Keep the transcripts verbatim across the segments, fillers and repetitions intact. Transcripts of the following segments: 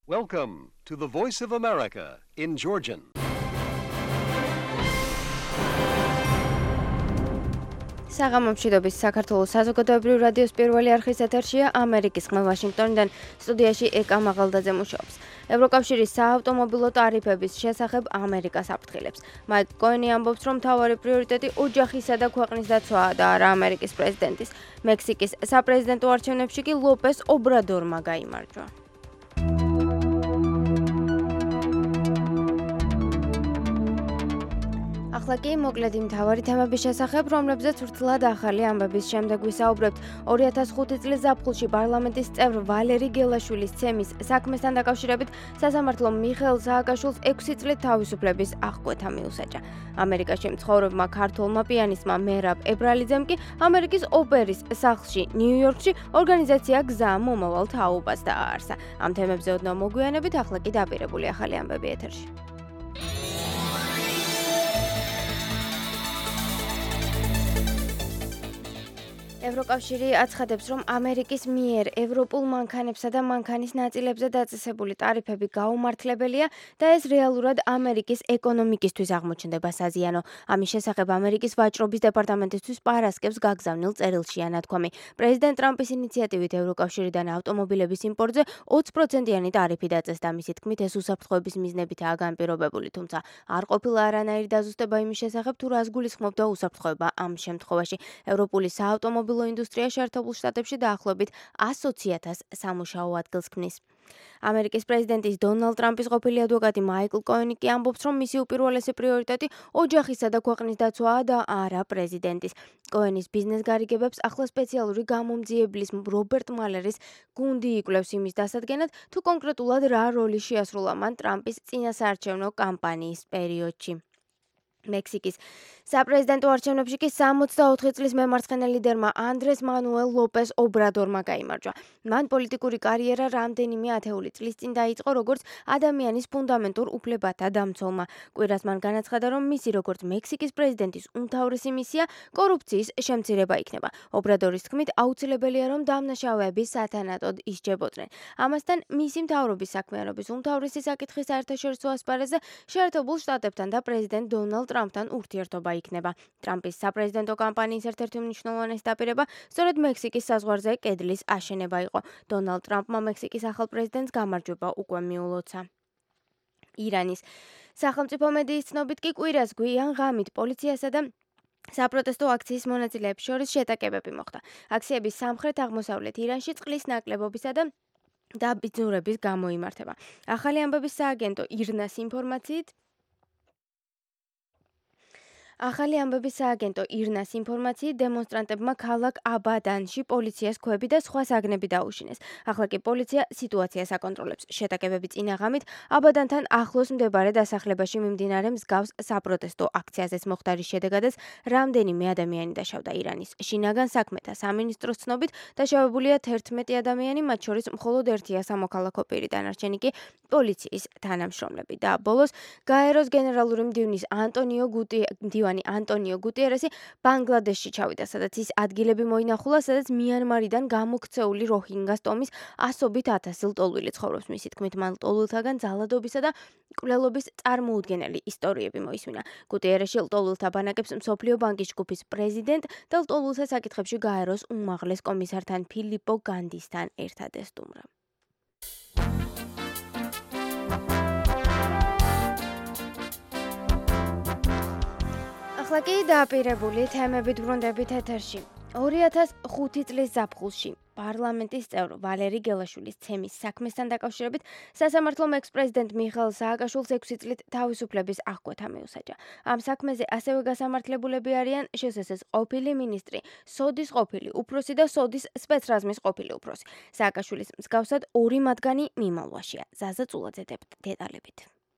Welcome to the Voice of America in Georgian. საღამომშვიდობის საქართველოს საზოგადოებრივ რადიოს პირველი არხის ეთერშია ამერიკის ხმა ვაშინგტონიდან სტუდიაში ეკა მაღალდაძე მუშაობს. ევროკავშირის საავტომობილო ტარიფების შესახებ ამერიკას აფრთხილებს. მაიკ კოენი ამბობს, რომ მთავარი პრიორიტეტი ოჯახისა და ქვეყნის დაცვაა და არა ამერიკის პრეზიდენტის. მექსიკის საპრეზიდენტო არჩევნებში კი ლოპეს ობრადორმა გაიმარჯვა. ახლა კი მოკლედ იმ მთავარი თემების შესახებ, რომლებზეც ვრცლად ახალი ამბების შემდეგ ვისაუბრებთ. ორი ათას ხუთი წლის ზაფხულში პარლამენტის წევრ ვალერი გელაშვილის ცემის საქმესთან დაკავშირებით სასამართლომ მიხეილ სააკაშვილს ექვსი წლით თავისუფლების აღკვეთა მიუსაჯა. ამერიკაში მცხოვრებმა ქართველმა პიანისტმა მერაბ ებრალიძემ კი ამერიკის ოპერის სახლში ნიუ-იორკში ორგანიზაცია გზა მომავალ თაობას დააარსა. ამ თემებზე ოდნავ მოგვიანებით, ახლა კი დაპირებული ახალი ამბები ეთერში. ევროკავშირი აცხადებს, რომ ამერიკის მიერ ევროპულ მანქანებსა და მანქანის ნაწილებზე დაწესებული ტარიფები გაუმართლებელია და ეს რეალურად ამერიკის ეკონომიკისთვის აღმოჩნდება საზიანო. ამის შესახებ ამერიკის ვაჭრობის დეპარტამენტისთვის პარასკევს გაგზავნილ წერილშია ნათქვამი. პრეზიდენტ ტრამპის ინიციატივით ევროკავშირიდან ავტომობილების იმპორტზე ოცი პროცენტიანი ტარიფი დაწესდა. მისი თქმით, ეს უსაფრთხოების მიზნებითაა განპირობებული, თუმცა არ ყოფილა არანაირი დაზუსტება იმის შესახებ, თუ რას გულისხმობდა უსაფრთხოება ამ შემთხვევაში. ევროპული საავტომობილო ინდუსტრია შეერთებულ შტატებში დაახლოებით ასი ათას სამუშაო ადგილს ქმნის. ამერიკის პრეზიდენტის დონალდ ტრამპის ყოფილი ადვოკატი მაიკლ კოენი კი ამბობს, რომ მისი უპირველესი პრიორიტეტი ოჯახისა და ქვეყნის დაცვაა და არა პრეზიდენტის. კოენის ბიზნეს გარიგებებს ახლა სპეციალური გამომძიებლის რობერტ მალერის გუნდი იკვლევს იმის დასადგენად, თუ კონკრეტულად რა როლი შეასრულა მან ტრამპის წინასაარჩევნო კამპანიის პერიოდში. მექსიკის საპრეზიდენტო არჩევნებში კი სამოცდაოთხი წლის მემარცხენე ლიდერმა ანდრეს მანუელ ლოპეს ობრადორმა გაიმარჯვა. მან პოლიტიკური კარიერა რამდენიმე ათეული წლის წინ დაიწყო როგორც ადამიანის ფუნდამენტურ უფლებათა დამცველმა. კვირას მან განაცხადა, რომ მისი როგორც მექსიკის პრეზიდენტის უმთავრესი მისია კორუფციის შემცირება იქნება. ობრადორის თქმით, აუცილებელია, რომ დამნაშავეები სათანადოდ ისჯებოდნენ. ამასთან მისი მთავრობის საქმიანობის უმთავრესი საკითხი საერთაშორისო ასპარეზზე შეერთებულ შტატებთან და პრეზიდენტ დონალდ ტრამპთან ურთიერთობა იქნება. ტრამპის საპრეზიდენტო კამპანიის ერთ-ერთი უმნიშვნელოვანესი დაპირება სწორედ მექსიკის საზღვარზე კედლის აშენება იყო. დონალდ ტრამპმა მექსიკის ახალ პრეზიდენტს გამარჯვება უკვე მიულოცა. ირანის სახელმწიფო მედიის ცნობით კი კვირას გვიან ღამით პოლიციასა და საპროტესტო აქციის მონაწილეებს შორის შეტაკებები მოხდა. აქციების სამხრეთ-აღმოსავლეთ ირანში წყლის ნაკლებობისა და დაბინძურების გამო იმართება. ახალი ამბების სააგენტო ირნას ინფორმაციით ახალი ამბების სააგენტო ირნას ინფორმაციით დემონსტრანტებმა ქალაქ აბადანში პოლიციას ქვები და სხვა საგნები დაუშინეს. ახლა კი პოლიცია სიტუაციას აკონტროლებს. შეტაკებები წინა ღამით აბადანთან ახლოს მდებარე დასახლებაში მიმდინარე მსგავს საპროტესტო აქციაზეც მოხდარის შედეგადაც რამდენიმე ადამიანი დაშავდა. ირანის შინაგან საქმეთა სამინისტროს ცნობით დაშავებულია თერთმეტი ადამიანი, მათ შორის მხოლოდ ერთია სამოქალაქო პირი, დანარჩენი კი პოლიციის თანამშრომლები. და ბოლოს გაეროს გენერალური მდივნის ანტონიო გუტი მდივანი ანტონიო გუტიერესი ბანგლადეშში ჩავიდა, სადაც ის ადგილები მოინახულა, სადაც მიანმარიდან გამოქცეული როჰინგას ტომის ასობით ათასი ლტოლვილი ცხოვრობს. მისი თქმით, მან ლტოლვილთაგან ძალადობისა და მკვლელობის წარმოუდგენელი ისტორიები მოისმინა. გუტიერეში ლტოლვილთა ბანაკებს მსოფლიო ბანკის ჯგუფის პრეზიდენტ და ლტოლვილთა საკითხებში გაეროს უმაღლეს კომისართან ფილიპო განდისთან ერთად ესტუმრა. ახლა კი დაპირებული თემებით ვრუნდებით ეთერში. ორი ათას ხუთი წლის ზაფხულში პარლამენტის წევრ ვალერი გელაშვილის ცემის საქმესთან დაკავშირებით სასამართლომ ექს-პრეზიდენტ მიხეილ სააკაშვილს ექვსი წლით თავისუფლების აღკვეთა მიუსაჯა. ამ საქმეზე ასევე გასამართლებულები არიან შსს-ის ყოფილი მინისტრი, სოდის ყოფილი უფროსი და სოდის სპეცრაზმის ყოფილი უფროსი. სააკაშვილის მსგავსად ორი მათგანი მიმალვაშია. ზაზა წულაძე დეტალებით.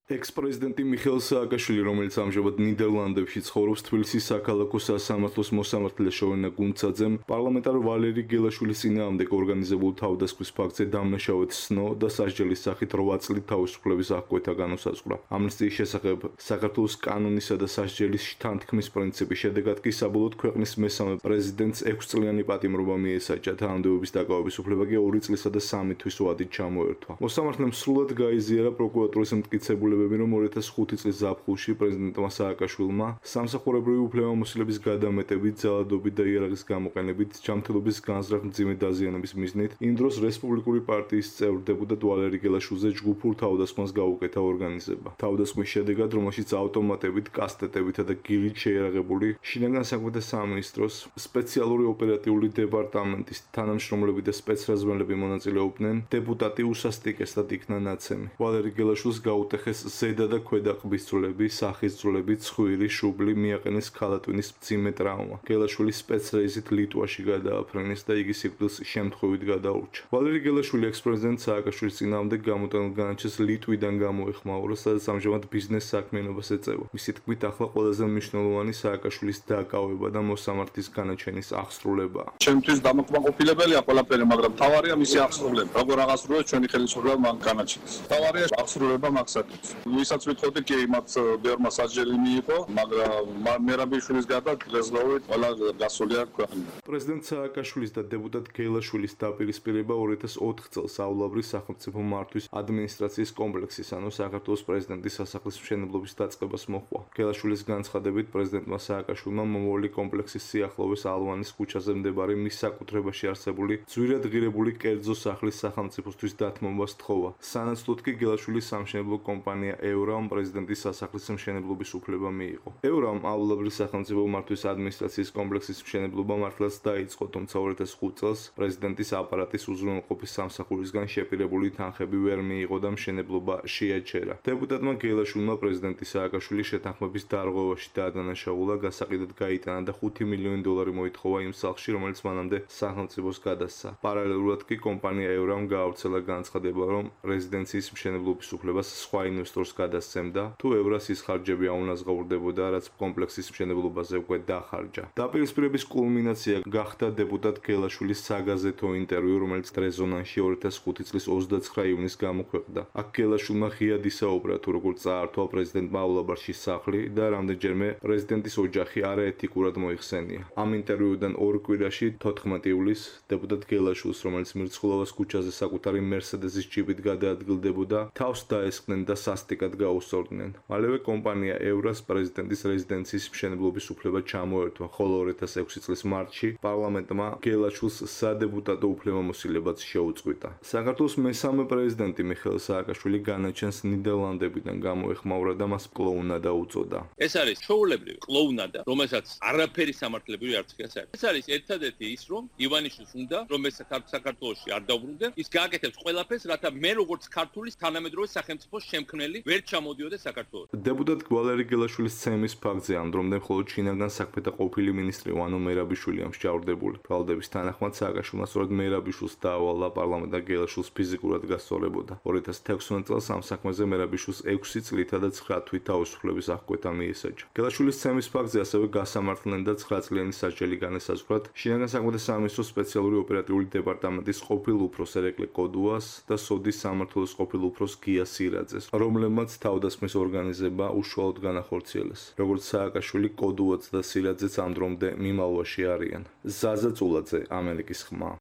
ექს-პრეზიდენტი მიხეილ სააკაშვილი, რომელიც ამჟამად ნიდერლანდებში ცხოვრობს, თბილისის საქალაქო სასამართლოს მოსამართლე შოვენა გუნცაძემ პარლამენტარ ვალერი გელაშვილის წინააღმდეგ ორგანიზებულ თავდასხმის ფაქტზე დამნაშავედ სნო და სასჯელის სახით რვა წლით თავისუფლების აღკვეთა განუსაზღვრა. ამნისტიის შესახებ საქართველოს კანონისა და სასჯელის შთანთქმის პრინციპის შედეგად კი საბოლოოდ ქვეყნის მესამე პრეზიდენტს ექვსწლიანი პატიმრობა მიესაჯა. თანამდებობის დაკავების უფლება კი ორი წლისა და სამი თვის ვადით ჩამოერთვა. მოსამართლემ სრულად გაიზიარა პროკურატურის მტკიცებულებები, რომ ორი ათას ხუთი წლის ზაფხულში პრეზიდენტმა სააკაშვილმა სამსახურებრივი უფლებამოსილების გადამეტებით, ძალადობით და იარაღის გამოყენებით, ჯანმრთელობის განზრახ მძიმე დაზიანების მიზნით იმ დროს რესპუბლიკური პარტიის წევრ დეპუტატ ვალერი გელაშვილზე ჯგუფურ თავდასხმას გაუკეთა ორგანიზება. თავდასხმის შედეგად, რომელშიც ავტომატებით, კასტეტებითა და გილით შეიარაღებული შინაგან საქმეთა სამინისტროს სპეციალური ოპერატიული დეპარტამენტის თანამშრომლები და სპეცრაზმელები მონაწილეობდნენ, დეპუტატი უსასტიკესად იქნა ნაცემი. ვალერი გელაშვილს გაუტეხეს ზედა და ქვედა ყბის ძვლები, სახის ძვლები, ცხვირი, შუბლი, მიაყენეს ქალატვინის მძიმე ტრავმა. გელაშვილი სპეცრეიზით ლიტვაში გადააფრენეს და იგი სიკვდილს შემთხვევით გადაურჩა. ვალერი გელაშვილი ექს-პრეზიდენტ სააკაშვილის წინააღმდეგ გამოტანილ განაჩენს ლიტვიდან გამოეხმაურა, სადაც ამჟამად ბიზნეს საქმიანობას ეწევა. მისი თქმით, ახლა ყველაზე მნიშვნელოვანი სააკაშვილის დაკავება და მოსამართლის განაჩენის აღსრულებაა. ჩემთვის დამაკმაყოფილებელია ყველაფერი, მაგრამ თავარია მისი აღსრულება. როგორ აღასრულებს ჩვენი ხელისუფლება მან განაჩენს. თავარია აღსრულება მახსადებს. ვისაც ვითხოვდი კი იმათ ბევრმა სასჯელი მიიღო, მაგრამ მერაბიშვილის გარდა დღესდღეობით ყველა გასულია ქვეყანა. პრეზიდენტ სააკაშვილის და დეპუტატ გელაშვილის დაპირისპირება ორი ათას ოთხ წელს აულაბრის სახელმწიფო მართვის ადმინისტრაციის კომპლექსის, ანუ საქართველოს პრეზიდენტის სასახლის მშენებლობის დაწყებას მოჰყვა. გელაშვილის განცხადებით, პრეზიდენტმა სააკაშვილმა მომავალი კომპლექსის სიახლოვეს ალვანის ქუჩაზე მდებარე მის საკუთრებაში არსებული ძვირად ღირებული კერძო სახლის სახელმწიფოსთვის დათმობას სთხოვა. სანაცვლოდ კი გელაშვილის სამშენებლო კომპანია ევრამ პრეზიდენტის სასახლის მშენებლობის უფლება მიიღო. ევრამ აულაბრის სახელმწიფო მართვის ადმინისტრაციის კომპლექსის მშენებლობა მართლაც დაიწყო, თუმცა ორი ათას ხუთ წელს პრეზიდენტის აპარატის უზრუნველყოფის სამსახურისგან შეპირებული თანხები ვერ მიიღო და მშენებლობა შეაჩერა. დეპუტატმა გელაშვილმა პრეზიდენტი სააკაშვილი შეთანხმების დარღვევაში დაადანაშაულა, გასაყიდად გაიტანა და ხუთი მილიონი დოლარი მოითხოვა იმ სახლში, რომელიც მანამდე სახელმწიფოს გადასცა. პარალელურად კი კომპანია ევრამ გაავრცელა განცხადება, რომ რეზიდენციის მშენებლობის უფლებას სხვა ინვესტორს გადასცემდა, თუ ევრას ის ხარჯები აუნაზღაურდებოდა, რაც კომპლექსის მშენებლობაზე უკვე დახარჯა. დაპირისპირების კულმინაცია გახდა დეპუტატ გელაშვილის საგაზეთო ინტერვიუ, რომელიც რეზონანსში ორი ათას ხუთი წლის ოცდაცხრა ივნისს გამოქვეყნდა. აქ გელაშვილმა ღიად ისაუბრა, თუ როგორ წაართვა პრეზიდენტმა აულაბარში სახლი და რამდენჯერმე პრეზიდენტის ოჯახი არაეთიკურად მოიხსენია. ამ ინტერვიუდან ორ კვირაში, თოთხმეტი ივლისს, დეპუტატ გელაშვილს, რომელიც მირცხულოვას ქუჩაზე საკუთარი მერსედესის ჯიპით გადაადგილდებოდა, თავს დაესხნენ და სასტიკად გაუსწორდნენ. მალევე კომპანია ევრას პრეზიდენტის რეზიდენციის მშენებლობის უფლება ჩამოერთვა, ხოლო ორი ათას ექვსი წლის მარტში პარლამენტმა გელაშვილს სადეპუტატო უფლებამოსილებაც შეუწყვიტა. საქართველოს მესამე პრეზიდენტი მიხეილ სააკაშვილი განაჩენს ნიდერლანდებიდან გამოეხმაურა და მას კლოუნადა უწოდა. ეს არის ჩვეულებრივი კლოუნადა, რომელსაც არაფერი სამართლებრივი არც კი არ. ეს არის ერთადერთი ის, რომ ივანიშვილს უნდა, რომ ეს საქართველოში არ დაუბრუნდეს, ის გააკეთებს ყველაფერს, რათა მე როგორც ქართულის თანამედროვე სახელმწიფოს შემქმნელი ვერ ჩამოდიოდა საქართველოში. დეპუტატ ვალერი გელაშვილის ცემის ფაქტზე ანდრომდა მხოლოდ შინაგან საქმეთა ყოფილი მინისტრი ვანო მერაბიშვილი ამსჯავრდებული. ბრალდების თანახმად სააკაშვილმა სწორედ მერაბიშვილს დაავალა პარლამენტმა გელაშვილს ფიზიკურად გასწორებოდა. ორი ათას თექვსმეტ წელს ამ საქმეზე მერაბიშვილს ექვსი წლითა და ცხრა თვით თავისუფლების აღკვეთა მიესაჯა. გელაშვილის ცემის ფაქტზე ასევე გასამართლდნენ და ცხრა წლიანი სასჯელი განესაზღვრათ შინაგან საქმეთა სამინისტროს სპეციალური ოპერატიული დეპარტამენტის ყოფილ უფროს ერეკლე კოდუას და სოდის სამმართველოს ყოფილ უფროს გია სირაძეს, რომლებმაც თავდასხმის ორგანიზება უშუალოდ განახორციელეს. როგორც სააკაშვილი, კოდუაც და სირაძეც ამ დრომდე მიმალვაში არიან. ზაზა წულაძე, ამერიკის ხმა.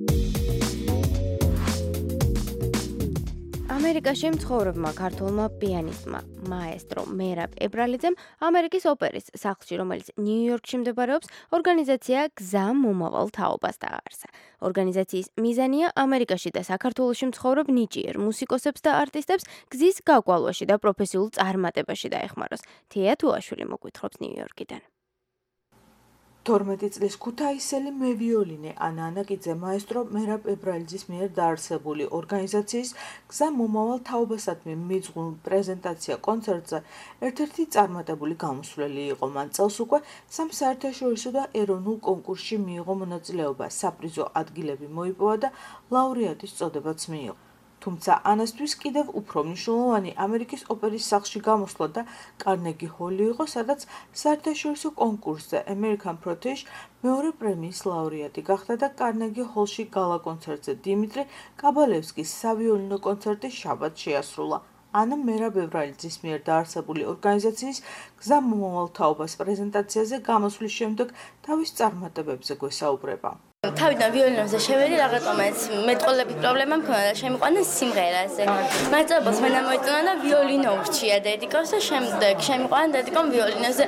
ამერიკაში მცხოვრებმა ქართველმა პიანისტმა, მაესტრო მერაბ ებრალიძემ ამერიკის ოპერის სახლში, რომელიც ნიუ-იორკში მდებარეობს, ორგანიზაცია გზა მომავალ თაობას დააარსა. ორგანიზაციის მიზანია ამერიკაში და საქართველოში მცხოვრებ ნიჭიერ მუსიკოსებს და არტისტებს გზის გაკვალვაში და პროფესიულ წარმატებაში დაეხმაროს. თეა თუაშვილი მოგვითხრობს ნიუ-იორკიდან. თორმეტი წლის ქუთაისელი მევიოლინე ანა ანაკიძე მაესტრო მერაბ ებრალიძის მიერ დაარსებული ორგანიზაციის გზა მომავალ თაობასადმი მიძღვნილ პრეზენტაცია კონცერტზე ერთ-ერთი წარმატებული გამოსვლელი იყო. მან წელს უკვე სამ საერთაშორისო და ეროვნულ კონკურსში მიიღო მონაწილეობა, საპრიზო ადგილები მოიპოვა და ლაურეატის წოდებაც მიიღო. თუმცა ანასთვის კიდევ უფრო მნიშვნელოვანი ამერიკის ოპერის სახლში გამოსვლა და კარნეგი ჰოლი იყო, სადაც საერთაშორისო კონკურსზე American Protege მეორე პრემიის ლაურეატი გახდა და კარნეგი ჰოლში გალა კონცერტზე დიმიტრი კაბალევსკის სავიოლინო კონცერტი შაბათს შეასრულა. ანა მერაბ ებრალიძის მიერ დაარსებული ორგანიზაციის გზა მომავალ თაობას პრეზენტაციაზე გამოსვლის შემდეგ თავის წარმატებებზე გვესაუბრება. თავიდან ვიოლინოზე შევედი, რაღაცომაც მეტყოლების პრობლემა მქონდა და შემიყვანა სიმღერაზე. მაწერებელს მენა მოიწონა და ვიოლინო ურჩია დედიკოს და შემდეგ შემიყვანა დედიკომ ვიოლინოზე.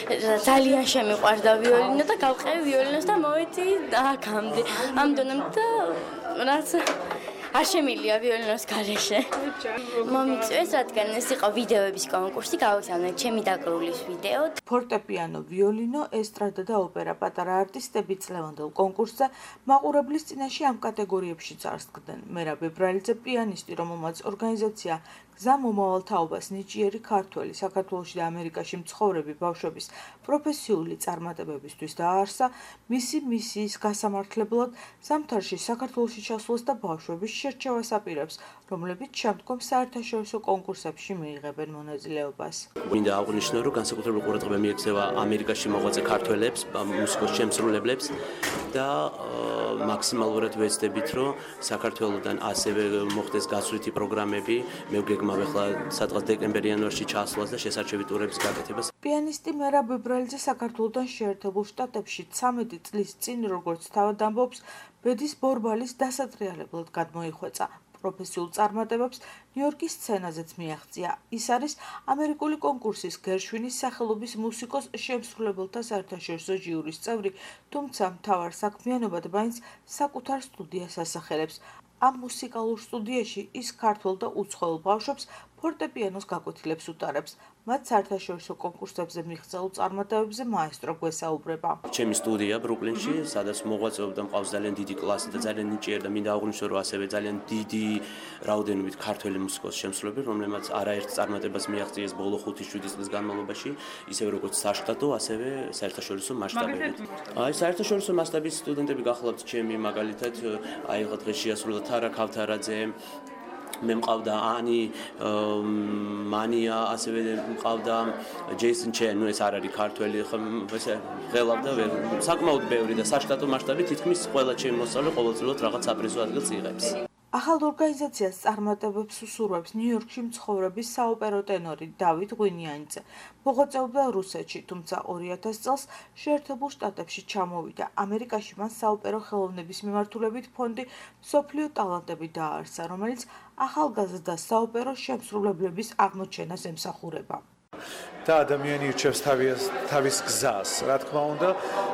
ძალიან შემიყვარდა ვიოლინო და გავყევი ვიოლინოს და მოვედი აქამდე. ამ დონემდე და რაც არ შემილია ვიოლინოს გარეშე. მომიწვიეს, რადგან ეს იყო ვიდეოების კონკურსი, გავისავნეთ ჩემი დაკრულის ვიდეო. ფორტეპიანო, ვიოლინო, ესტრადა და ოპერა პატარა არტისტები წლევანდელ კონკურსზე მაყურებლის წინაშე ამ კატეგორიებში წარსდგნენ. მერაბ ებრალიძე პიანისტი, რომელმაც ორგანიზაცია გზა მომავალ თაობას ნიჭიერი ქართველი საქართველოში და ამერიკაში მცხოვრები ბავშვების პროფესიული წარმატებებისთვის დააარსა, მისი მისიის გასამართლებლად ზამთარში საქართველოში ჩასვლას და ბავშვების შერჩევას აპირებს, რომლებიც შემდგომ საერთაშორისო კონკურსებში მიიღებენ მონაწილეობას. მინდა აღვნიშნო, რომ განსაკუთრებული ყურადღება მიექცევა ამერიკაში მოღვაწე ქართველებს, მუსიკოს შემსრულებლებს და მაქსიმალურად ვეცდებით, რომ საქართველოდან ასევე მოხდეს გასვლითი პროგრამები, მე ვგეგმავ ახლა სადღაც დეკემბერ-იანვარში ჩასვლას და შესარჩევი ტურების გაკეთებას. პიანისტი მერაბ ებრალიძე საქართველოდან შეერთებულ შტატებში ცამეტი წლის წინ, როგორც თავად ამბობს, ბედის ბორბალის დასატრიალებლად გადმოიხვეწა. პროფესიულ წარმატებებს ნიუ-იორკის სცენაზეც მიაღწია. ის არის ამერიკული კონკურსის გერშვინის სახელობის მუსიკოს შემსრულებელთა საერთაშორისო ჟიურის წევრი, თუმცა მთავარ საქმიანობად მაინც საკუთარ სტუდიას ასახელებს. ამ მუსიკალურ სტუდიაში ის ქართველ და უცხოელ ბავშვებს ფორტეპიანოს გაკვეთილებს უტარებს. მათ საერთაშორისო კონკურსებზე მიღწეულ წარმატებებზე მაესტრო გვესაუბრება. ჩემი სტუდია ბრუკლინში, სადაც მოღვაწეობდა მყავს ძალიან დიდი კლასი და ძალიან ნიჭიერი და მინდა აღვნიშნო, რომ ასევე ძალიან დიდი რაოდენობით ქართველი მუსიკოსი შემსრულებელი, რომლებმაც არაერთ წარმატებას მიაღწიეს ბოლო ხუთი შვიდი წლის განმავლობაში, ისევე როგორც საშტატო, ასევე საერთაშორისო მასშტაბებით. აი, საერთაშორისო მასშტაბის სტუდენტები გახლავთ ჩემი, მაგალითად, აი, ხა დღეს შეასრულა თარა ქავთარაძე, მე მყავდა ანი მანია, ასევე მყავდა ჯეისონ ჩენ, ნუ ეს არ არის ქართველი, ხო ესე ღელავდა საკმაოდ ბევრი და საშტატო მასშტაბით თითქმის ყველა ჩემი მოსწავლე ყოველწლიურად რაღაც აპრიზო ადგილს იღებს. ახალ ორგანიზაციას წარმატებებს უსურვებს ნიუ-იორკში მცხოვრების საოპერო ტენორი დავით ღვინიანიძე. მოღვაწეობდა რუსეთში, თუმცა ორი ათასი წელს შეერთებულ შტატებში ჩამოვიდა. ამერიკაში მან საოპერო ხელოვნების მიმართულებით ფონდი მსოფლიო ტალანტები დააარსა, რომელიც ახალგაზრდა საოპერო შემსრულებლების აღმოჩენას ემსახურება. და ადამიანი ირჩევს თავის გზას, რა თქმა უნდა,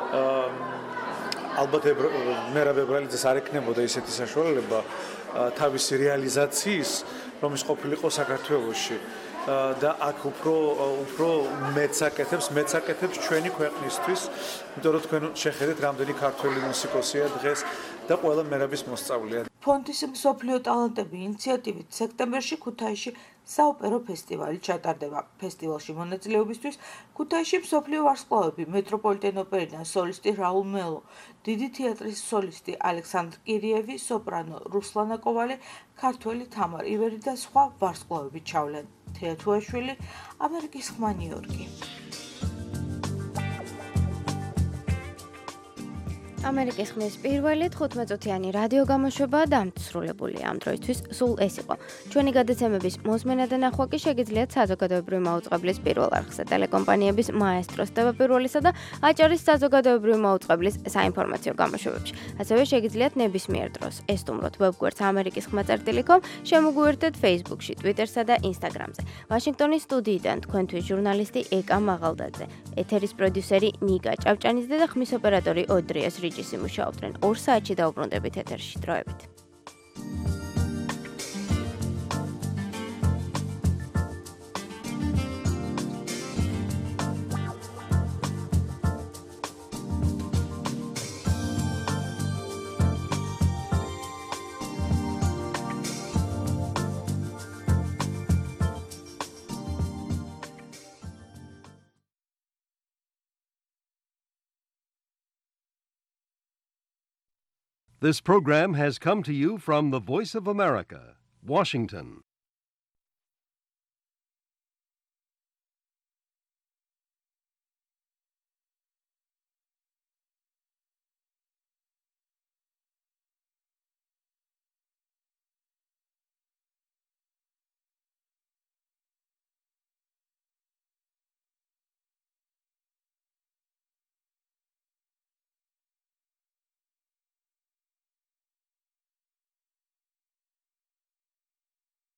ალბათ მერაბ ებრალიძეს არ ექნებოდა ისეთი საშუალება თავისი რეალიზაციის, რომელიც ყოფილიყო საქართველოში და აქ უფრო უფრო მეცაკეთებს, მეცაკეთებს ჩვენი ქვეყნისთვის, იმიტომ რომ თქვენ შეხედეთ, რამდენი ქართველი მუსიკოსია დღეს და ყველა მერაბის მოსწავლეა. ფონდის მსოფლიო ტალანტები ინიციატივით სექტემბერში ქუთაისში საოპერო ფესტივალი ჩატარდება. ფესტივალში მონაწილეობისთვის ქუთაისში მსოფლიო ვარსკვლავები, მეტროპოლიტენ ოპერიდან სოლისტი რაულ მელო, დიდი თეატრის სოლისტი ალექსანდრ კირიევი, სოპრანო რუსლანა კოვალი, ქართველი თამარ ივერი და სხვა ვარსკვლავები ჩავლენ. თეათუაშვილი, ამერიკის ხმა ნიუ-იორკი. ამერიკის ხმის პირველი თხუთმეტწუთიანი რადიო გამოშვება დამსრულებული ამ დროისთვის სულ ეს იყო. ჩვენი გადაცემების მოსმენა და ნახვა კი შეგიძლიათ საზოგადოებრივი მაუწყებლის პირველ არხზე, ტელეკომპანიების მაესტროს ტევ-პირველისა და აჭარის საზოგადოებრივი მაუწყებლის საინფორმაციო გამოშვებებში. ასევე შეგიძლიათ ნებისმიერ დროს ესტუმროთ ვებგვერდს ამერიკის ხმა წერტილი კომ, შემოგვიერთდეთ Facebook-ში, Twitter-სა და Instagram-ზე. ვაშინგტონის სტუდიიდან თქვენთვის ჟურნალისტი ეკა მაღალდაძე, ეთერის პროდიუსერი ნიკა ჭავჭანიძე და ხმის ოპერატორი ოდრიას ჯისი მუშაობდნენ. ორ საათში დაუბრუნდებით ეთერში. დროებით. This program has come to you from the Voice of America, Washington.